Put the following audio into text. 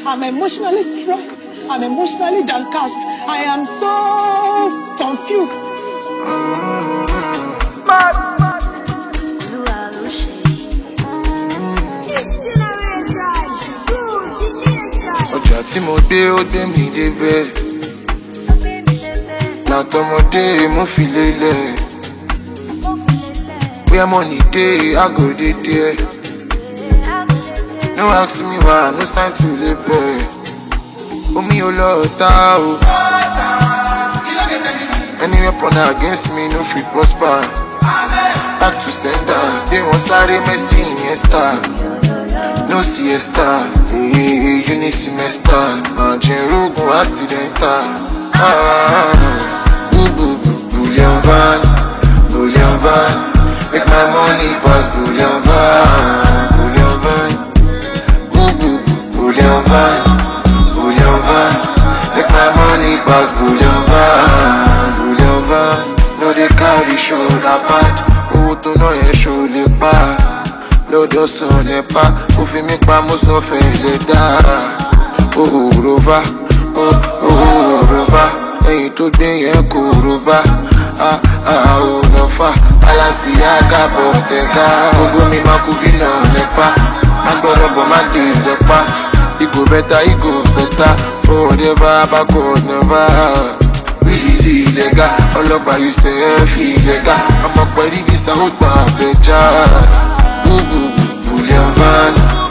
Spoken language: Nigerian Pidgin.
I'm emotionally stressed. I'm emotionally downcast. I am so confused. Ọjà tí mo dé ó dé mi débẹ̀, látọmọdé mo fi lélẹ̀. Where money dey, I go dey there. No ask me why, no sign to labor. Omi ò lọ ta o. Any weapon against me no fit prosper. Back to sender, they want sáré Messi Iniesta. No siesta, uni semester. Margin rogun accidental. Bullion van, bullion van. Make my money pass bullion van, bullion van. Bullion van, bullion van. Make my money pass bullion van, bullion van. No they carry shoulder pad, owó tó ná yẹn ṣó lè pa. Lọ́dọ̀ sàn lè pa, ó fi mí pa mo sọ fẹ́ lè dá. Rova, rova, ẹ̀yìn tó gbé yẹn kò rova. Rova, Balenciaga Bottega. Gbogbo mi máa kú bí náà lẹ́pa. Agbọ́dọ̀bọ̀ má dé ìdẹ́pá. It go better, forever, backward, never. Really see lega, ọlọ́pàá you say fi lega. Ọmọ pẹ̀lú visa ó gbà bẹ̀jà. Bullion van.